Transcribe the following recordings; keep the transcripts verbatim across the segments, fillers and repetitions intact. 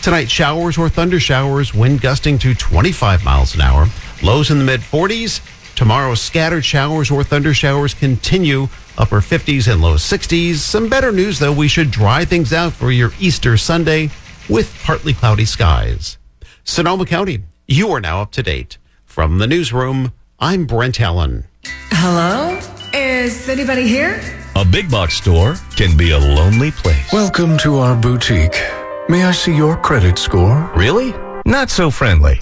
Tonight, showers or thunder showers, wind gusting to twenty-five miles an hour. Lows in the mid forties. Tomorrow, scattered showers or thunder showers continue. Upper fifties and low sixties. Some better news, though. We should dry things out for your Easter Sunday with partly cloudy skies. Sonoma County, you are now up to date. From the newsroom, I'm Brent Allen. Hello? Is anybody here? A big box store can be a lonely place. Welcome to our boutique. May I see your credit score? Really? Not so friendly.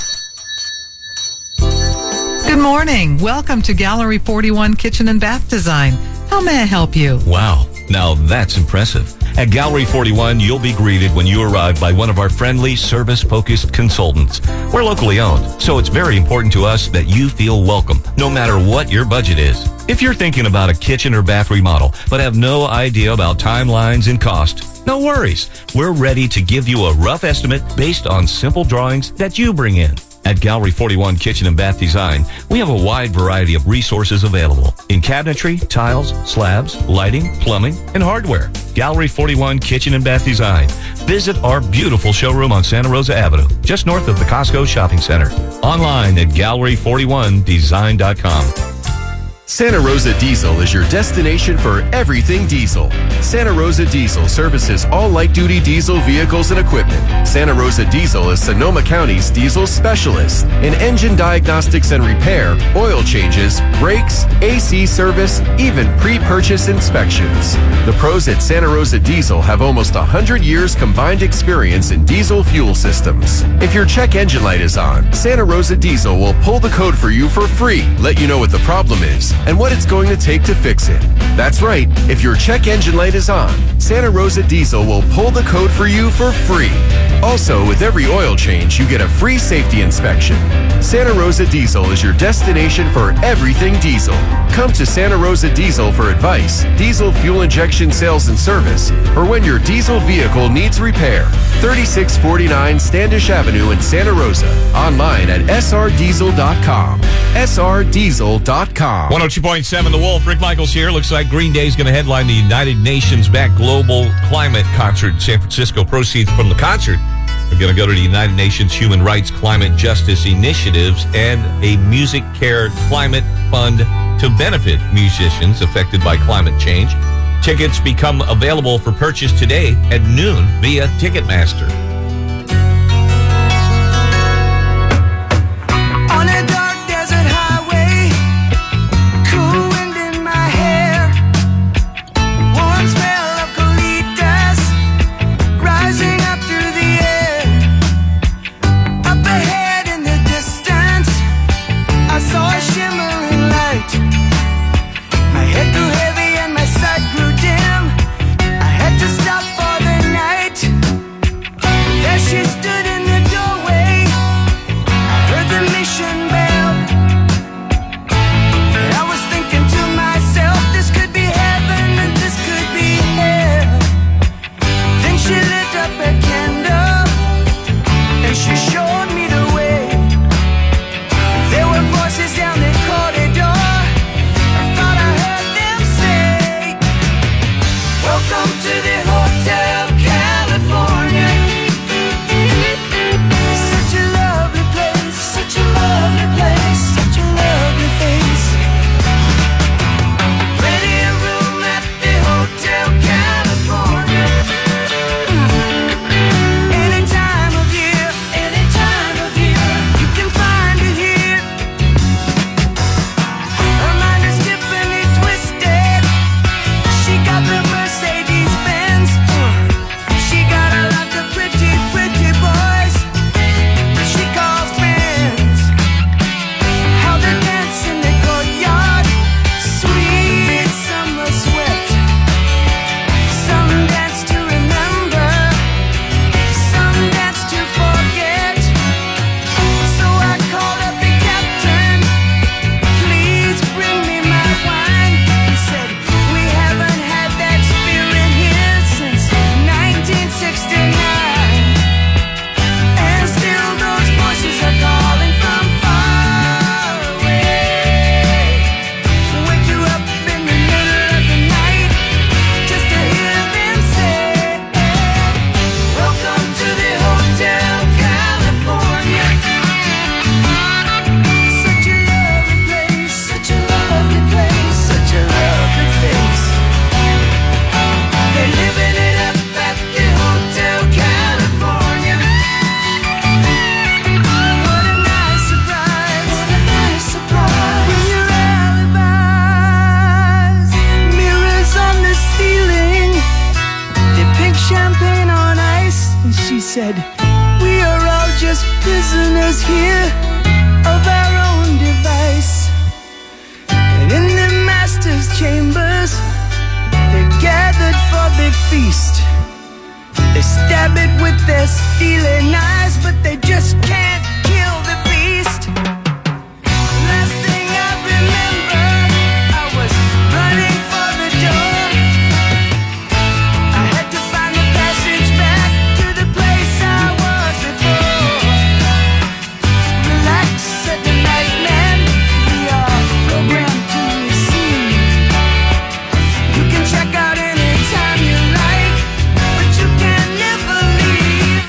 Good morning. Welcome to Gallery forty-one Kitchen and Bath Design. How may I help you? Wow, now that's impressive. At Gallery forty-one, you'll be greeted when you arrive by one of our friendly, service-focused consultants. We're locally owned, so it's very important to us that you feel welcome, no matter what your budget is. If you're thinking about a kitchen or bath remodel, but have no idea about timelines and cost, no worries. We're ready to give you a rough estimate based on simple drawings that you bring in. At Gallery forty-one Kitchen and Bath Design, we have a wide variety of resources available in cabinetry, tiles, slabs, lighting, plumbing, and hardware. Gallery forty-one Kitchen and Bath Design. Visit our beautiful showroom on Santa Rosa Avenue, just north of the Costco Shopping Center. Online at gallery forty-one design dot com. Santa Rosa Diesel is your destination for everything diesel. Santa Rosa Diesel services all light-duty diesel vehicles and equipment. Santa Rosa Diesel is Sonoma County's diesel specialist in engine diagnostics and repair, oil changes, brakes, A C service, even pre-purchase inspections. The pros at Santa Rosa Diesel have almost one hundred years combined experience in diesel fuel systems. If your check engine light is on, Santa Rosa Diesel will pull the code for you for free, let you know what the problem is, and what it's going to take to fix it. That's right, if your check engine light is on, Santa Rosa Diesel will pull the code for you for free. Also, with every oil change, you get a free safety inspection. Santa Rosa Diesel is your destination for everything diesel. Come to Santa Rosa Diesel for advice, diesel fuel injection sales and service, or when your diesel vehicle needs repair. thirty-six forty-nine Standish Avenue in Santa Rosa. Online at s r diesel dot com. s r diesel dot com. one oh two point seven The Wolf. Rick Michaels here. Looks like Green Day is going to headline the United Nations-backed Global Climate Concert in San Francisco. Proceeds from the concert are going to go to the United Nations Human Rights Climate Justice Initiatives and a Music Care Climate Fund to benefit musicians affected by climate change. Tickets become available for purchase today at noon via Ticketmaster. said, we are all just prisoners here of our own device. And in the master's chambers, they're gathered for the feast. They stab it with their steely knives, but they just can't kill the beast. Last thing I remember, I was running for the door. I had to find the passage back to the place I was before. Relax, said the night man, we are programmed to receive. You can check out anytime you like, but you can never leave.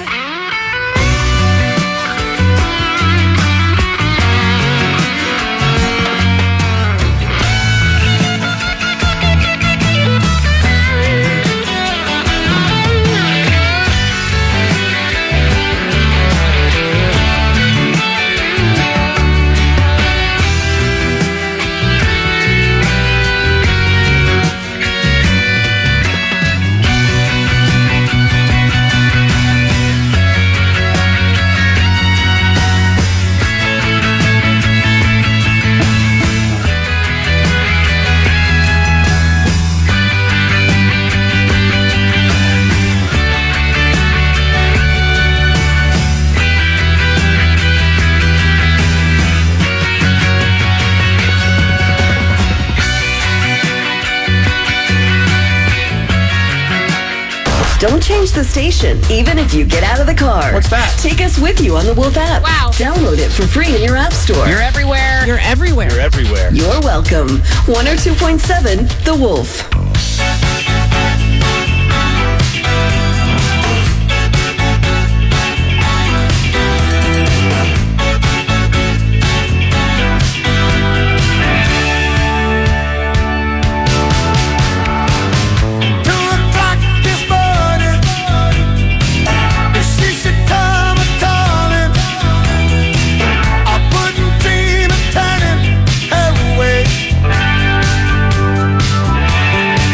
Don't change the station, even if you get out of the car. What's that? Take us with you on the Wolf app. Wow. Download it for free in your app store. You're everywhere. You're everywhere. You're everywhere. You're welcome. one oh two point seven The Wolf. Two o'clock this morning, if she should come a-calling, I wouldn't dream of turning her away.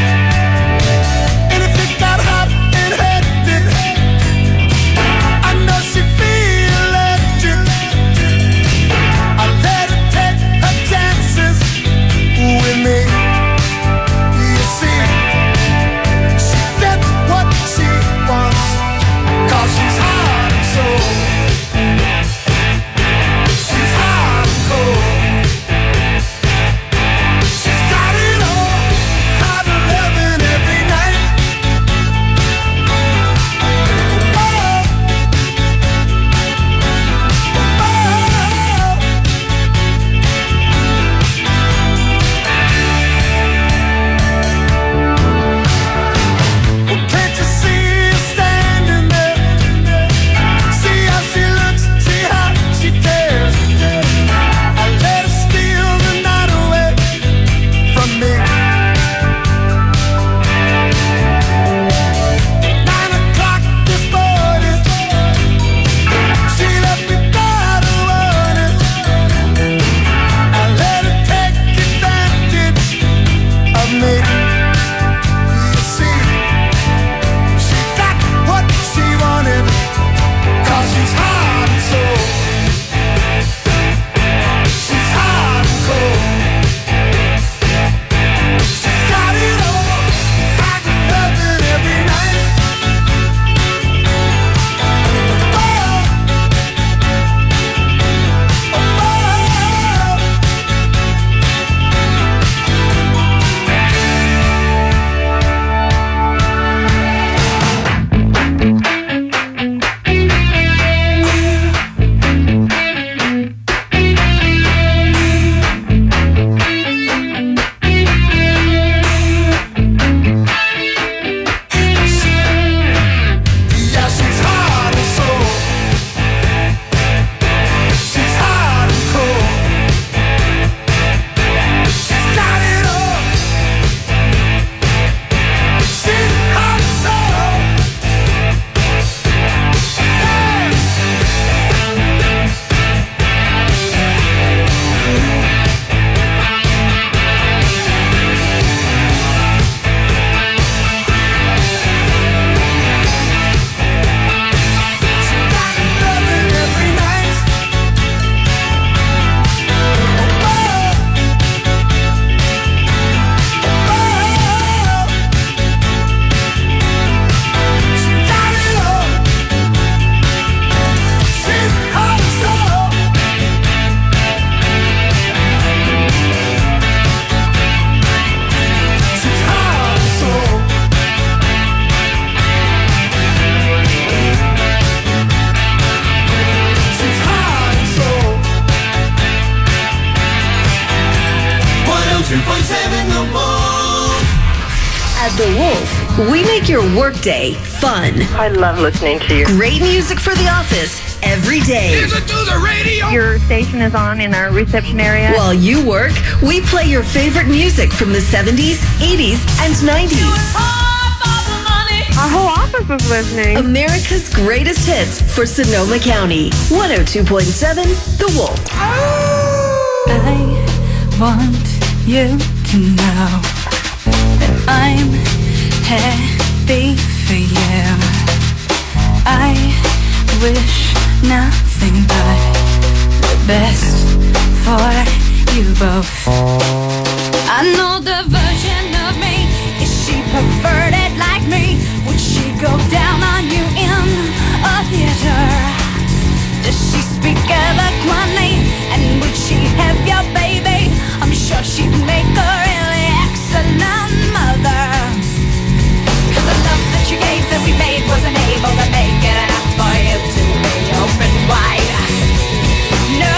At The Wolf, we make your workday fun. I love listening to you. Great music for the office every day. Listen to the radio. Your station is on in our reception area. While you work, we play your favorite music from the seventies, eighties, and nineties. Our whole office is listening. America's greatest hits for Sonoma County. one oh two point seven The Wolf. I want you to know that I'm happy for you. I wish nothing but the best for you both. I know the version of me. Is she perverted like me? Would she go down on you in a theater? Does she speak eloquently? And would she have your baby? I'm sure she'd make a really excellent mother. Cause the love that you gave that we made wasn't able to make it enough for you to be open wide. No.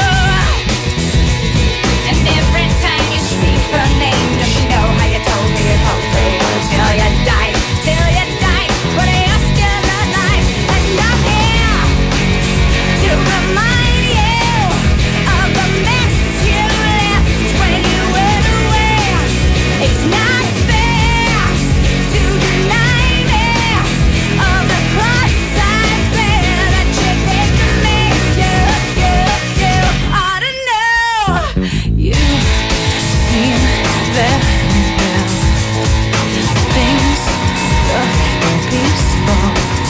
And every time you speak her name, does she know how you told me you'd hold me until you died? Till you died, but you're still alive. And I'm here to remind you of the mess you left when you went away. It's not fair to deny me of the cross I bear that you did to me. You, you, you ought to know. You seem very well. Things look peaceful.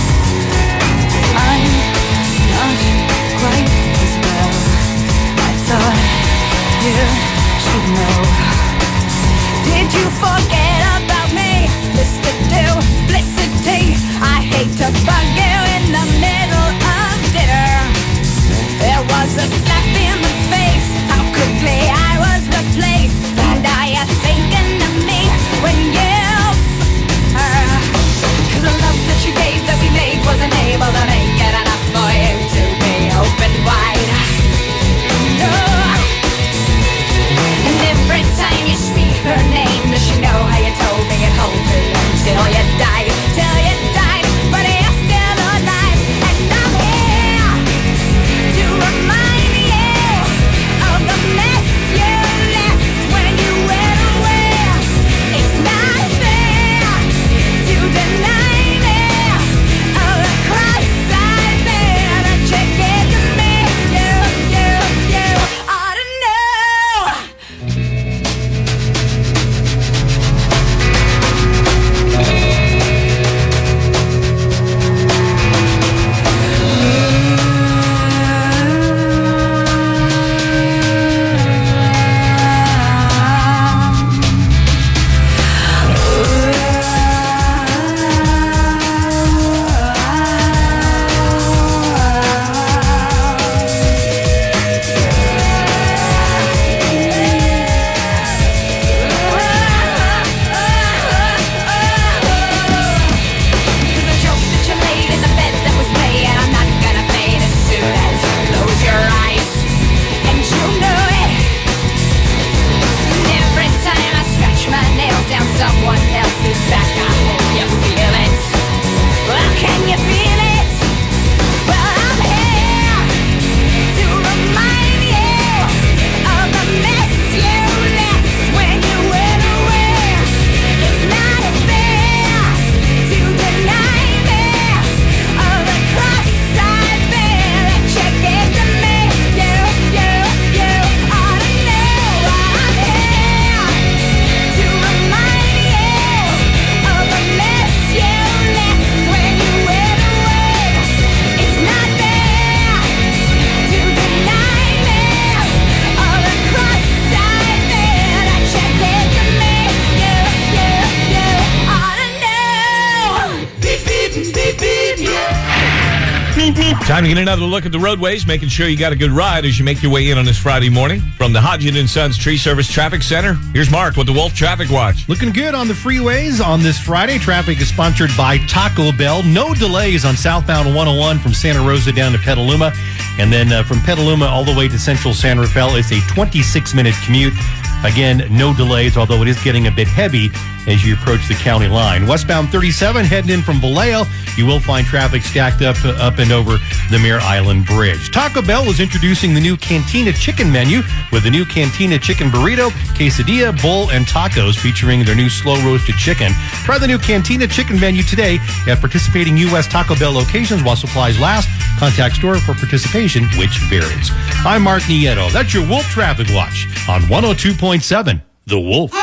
I'm not quite as well. I thought you should know. Did you forget about me? Mister Duplicity. I hate to bug you in the middle of dinner. There was a slap in the face. How quickly I was replaced. And are you thinking of me when you uh, Cause the love that you gave that we made wasn't able to make it enough for you to be open wide. No. And every time you speak her name, does she know how you told me you'd hold me until you died? Till you died, but you're still alive. And I'm here to remind you of the mess you left when you went away. It's not fair to deny me of the cross I bear that you gave to me. You, you, you ought to know. Cause the joke that you laid in the bed that was made, and I'm not gonna fade as soon as you close your eyes. And you know it. And every time I scratch my nails down someone else's back, I hope you feel it. Well, can you feel it? Well, I'm here to remind you of the mess you left when you went away. It's not fair to deny me of the cross I bear that you gave to me. You, you, you ought to know. I'm here to remind you of the mess you left when you went away. It's not fair to deny me of the cross I bear that you gave to me. You, you, you ought to know. Beep, beep, beep, beep, yeah. Beep, beep. Time to get another look at the roadways, making sure you got a good ride as you make your way in on this Friday morning. From the Hodgin and Sons Tree Service Traffic Center, here's Mark with the Wolf Traffic Watch. Looking good on the freeways on this Friday. Traffic is sponsored by Taco Bell. No delays on southbound one oh one from Santa Rosa down to Petaluma. And then uh, from Petaluma all the way to central San Rafael, it's a twenty-six minute commute. Again, no delays, although it is getting a bit heavy as you approach the county line. Westbound thirty-seven, heading in from Vallejo, you will find traffic stacked up up and over the Mare Island Bridge. Taco Bell is introducing the new Cantina Chicken menu with the new Cantina Chicken Burrito, Quesadilla, Bowl, and Tacos featuring their new slow-roasted chicken. Try the new Cantina Chicken menu today at participating U S Taco Bell locations while supplies last. Contact store for participation, which varies. I'm Mark Nieto. That's your Wolf Traffic Watch on one oh two point seven The Wolf.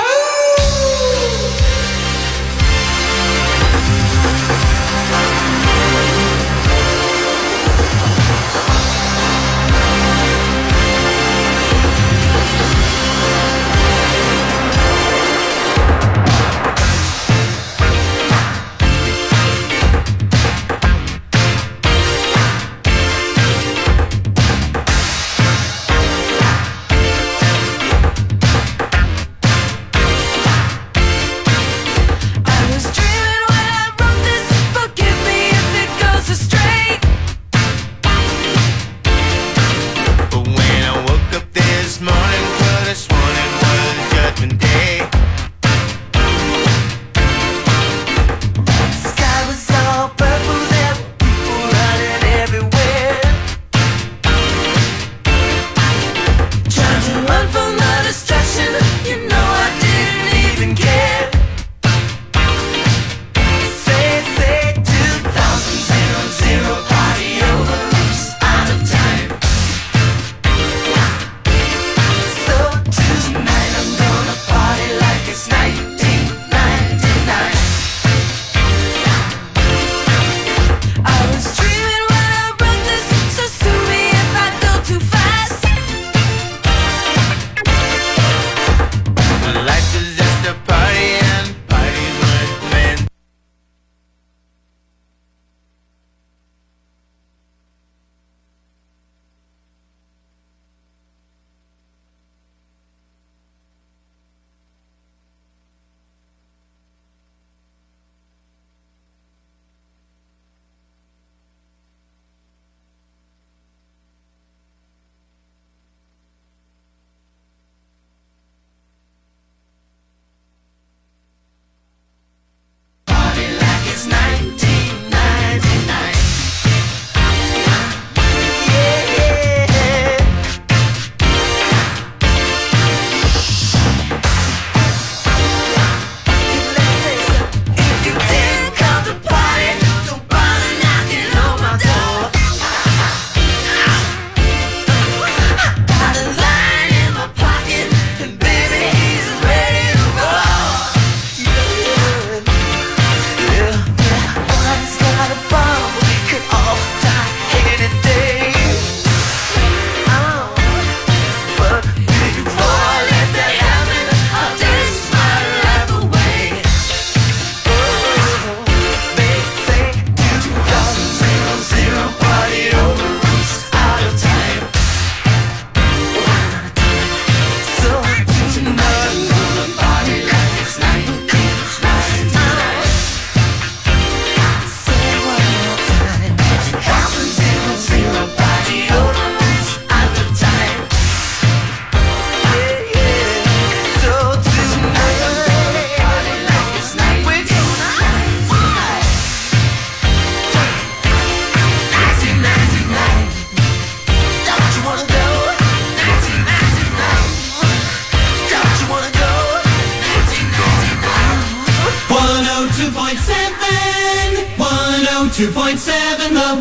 two point seven The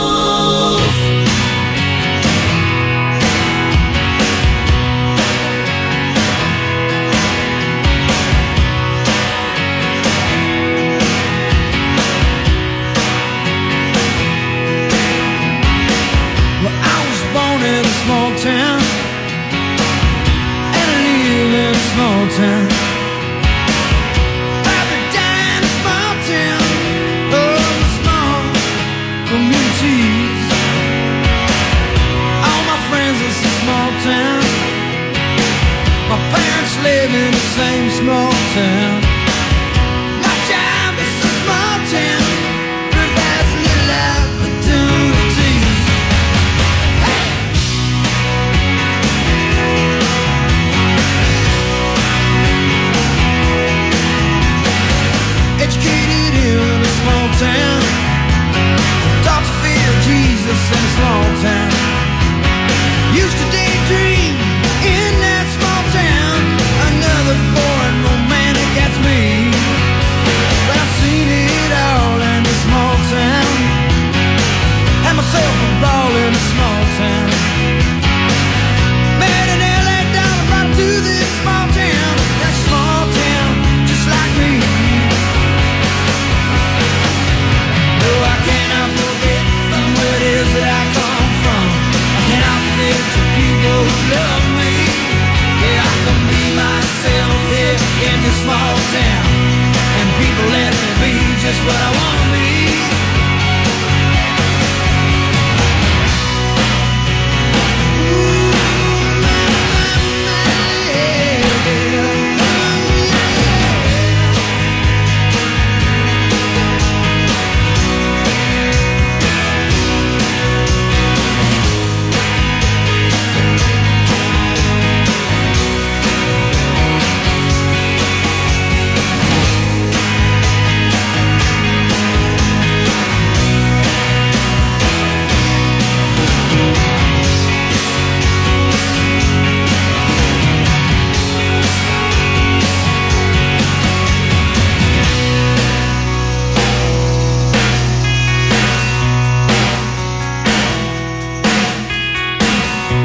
Wolf. Well, I was born in a small town, and I live in a small town. Every day in a small town, oh, small communities. All my friends in a small town. My parents live in the same small town. My job is a small town, but that's a little opportunity.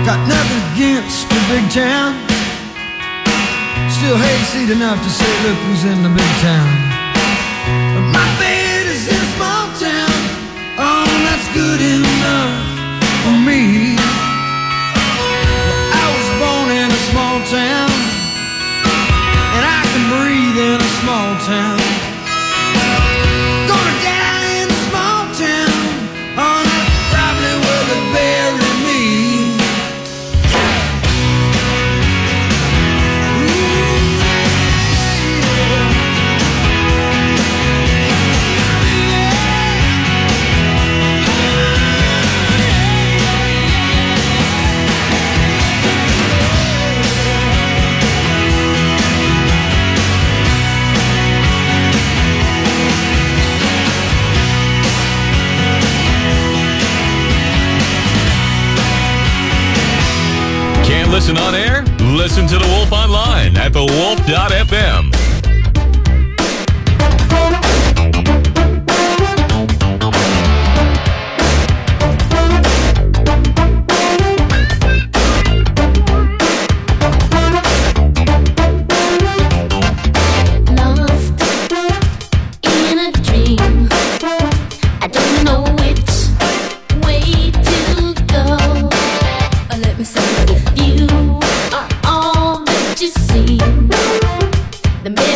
Got nothing against the big town. Still hayseed enough to say, look who's in the big town. But my bed is in a small town. Oh, that's good enough for me. Well, I was born in a small town, and I can breathe in a small town. Gonna die in a small town. Oh, that's probably where they bury me. Listen on air? Listen to The Wolf online at the wolf dot f m. The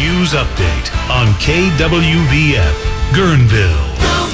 News Update on K W V F, Guerneville.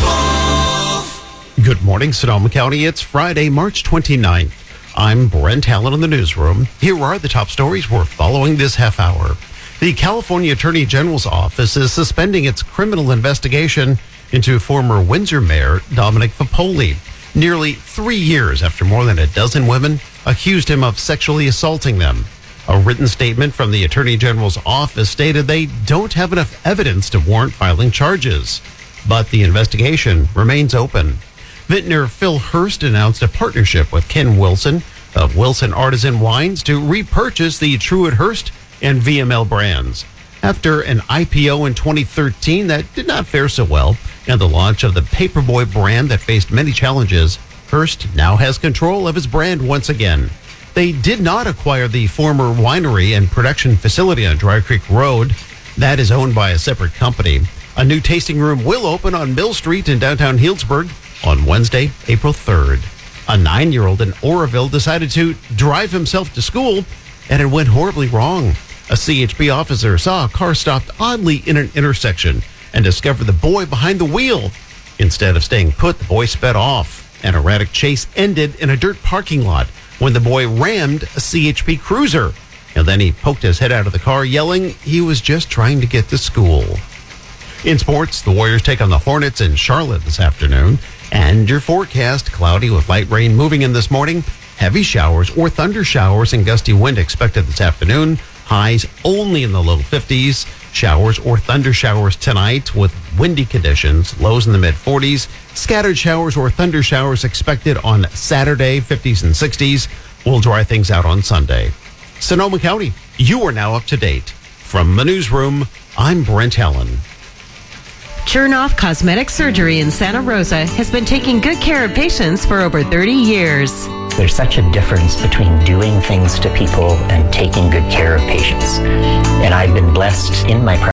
Good morning, Sonoma County. It's Friday, March twenty-ninth. I'm Brent Allen in the newsroom. Here are the top stories we're following this half hour. The California Attorney General's office is suspending its criminal investigation into former Windsor Mayor Dominic Fapoli, nearly three years after more than a dozen women accused him of sexually assaulting them. A written statement from the Attorney General's office stated they don't have enough evidence to warrant filing charges, but the investigation remains open. Vintner Phil Hurst announced a partnership with Ken Wilson of Wilson Artisan Wines to repurchase the Truett Hurst and V M L brands. After an I P O in twenty thirteen that did not fare so well, and the launch of the Paperboy brand that faced many challenges, Hurst now has control of his brand once again. They did not acquire the former winery and production facility on Dry Creek Road. That is owned by a separate company. A new tasting room will open on Mill Street in downtown Healdsburg on Wednesday, April third. A nine-year-old in Oroville decided to drive himself to school, and it went horribly wrong. A C H P officer saw a car stopped oddly in an intersection and discovered the boy behind the wheel. Instead of staying put, the boy sped off. An erratic chase ended in a dirt parking lot when the boy rammed a C H P cruiser. And then he poked his head out of the car, yelling he was just trying to get to school. In sports, the Warriors take on the Hornets in Charlotte this afternoon. And your forecast, cloudy with light rain moving in this morning. Heavy showers or thunder showers and gusty wind expected this afternoon. Highs only in the low fifties. Showers or thunder showers tonight with windy conditions. Lows in the mid forties. Scattered showers or thunder showers expected on Saturday, fifties and sixties. We'll dry things out on Sunday. Sonoma County, you are now up to date. From the newsroom, I'm Brent Allen. Chernoff Cosmetic Surgery in Santa Rosa has been taking good care of patients for over thirty years. There's such a difference between doing things to people and taking good care of patients. And I've been blessed in my